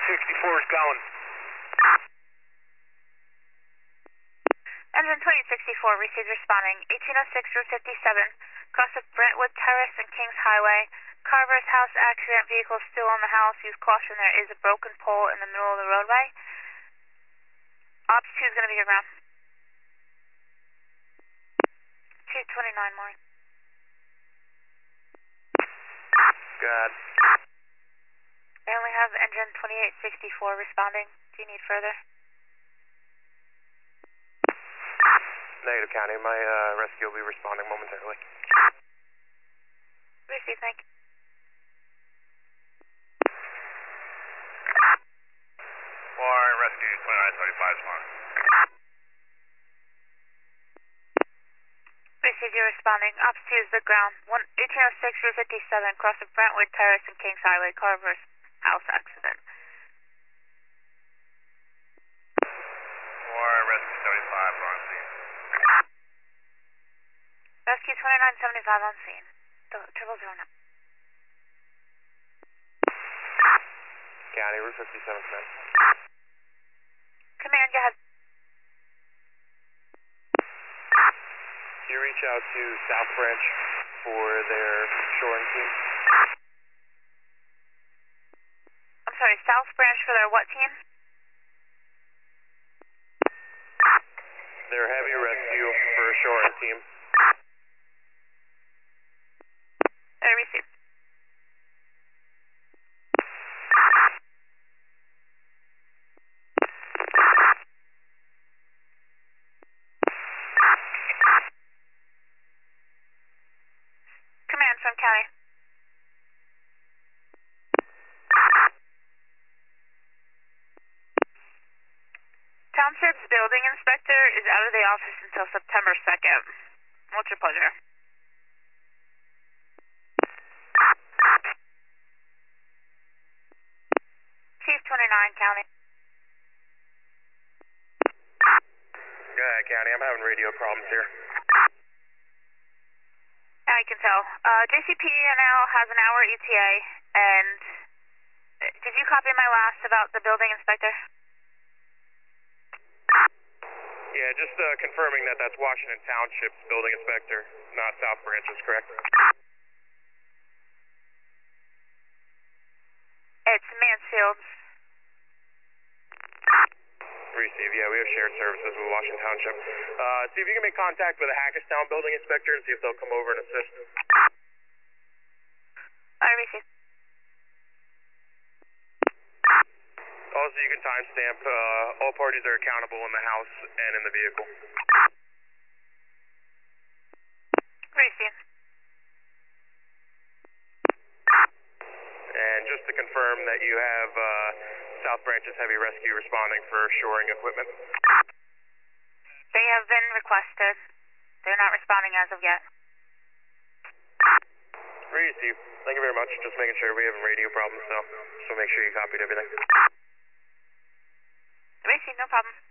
2864 is going. Engine 2864 received responding. 1806 Route 57, cross of Brentwood Terrace and Kings Highway. Carver's house accident, vehicle still on the house. Use caution, there is a broken pole in the middle of the roadway. Ops 2 is going to be your ground. 229 more. Good. I only have engine 2864 responding. Do you need further? Negative, County. My rescue will be responding momentarily. Receive, thank you. Warren, rescue 2935 is fine. Receive, you're responding. Ops 2 is the ground. 1806 Route 57, cross of Brentwood Terrace and Kings Highway. Carver's house accident. Warren, rescue 75 on scene. Rescue 2975 on scene. Triple zero now. County, Route 57 command. Command, go ahead. Can you reach out to South Branch for their shoring team? I'm sorry, South Branch for their what team? Their heavy rescue for a shoring team. Receive. Command from County. Township's building inspector is out of the office until September 2nd. What's your pleasure? Chief 29, County. Yeah, County, I'm having radio problems here. I can tell. JCPNL has an hour ETA, and did you copy my last about the building inspector? Yeah, just confirming that that's Washington Township's building inspector, not South Branch's, correct? It's Mansfield's. Receive, yeah, we have shared services with Washington Township. See if you can make contact with the Hackettstown building inspector and see if they'll come over and assist. I receive. Also, you can timestamp, all parties are accountable in the house and in the vehicle. Receive. And just to confirm that you have South Branch's heavy rescue responding for shoring equipment. They have been requested. They're not responding as of yet. Receive. Thank you very much. Just making sure we have radio problems, so make sure you copied everything. Receive, no problem.